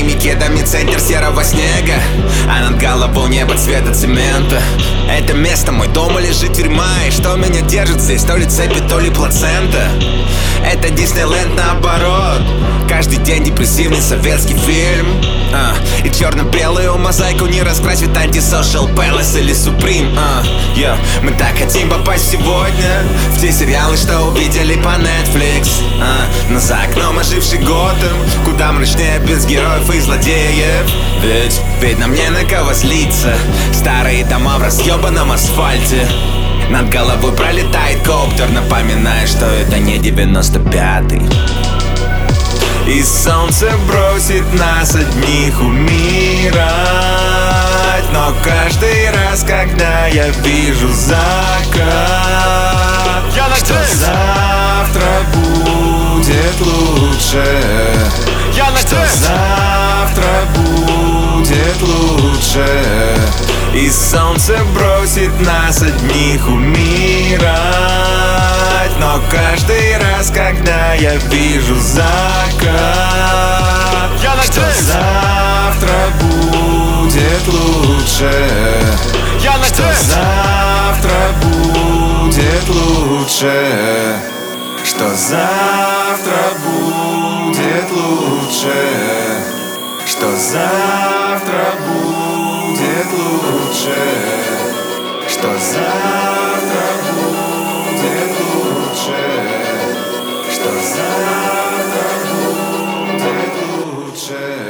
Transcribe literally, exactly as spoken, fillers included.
моими кедами центр серого снега, а над головой небо цвета цемента. Это место мой дом или же тюрьма, и что меня держит здесь, то ли цепи, то ли плацента. Это Диснейленд наоборот, каждый день депрессивный советский фильм, а, и черно-белую мозаику не раскрасит антисошиал Palace или Supreme, а, yeah. Мы так хотим попасть сегодня в те сериалы, что увидели по Netflix, а, но за окном оживший Готэм, куда мрачнее без героев и злодеев. Ведь, ведь нам не на кого злиться, старые дома в разъебанном асфальте. Над головой пролетает коптер, напоминая, что это не девяносто пятый. И солнце бросит нас одних умирать. Но каждый раз, когда я вижу закат, я что завтра будет лучше, я что завтра будет лучше. И солнце бросит нас одних умирать. Но каждый раз, когда я вижу закат, я что завтра будет лучше, я что завтра будет лучше, что завтра будет лучше, что завтра будет лучше, что завтра будет лучше, что завтра будет лучше.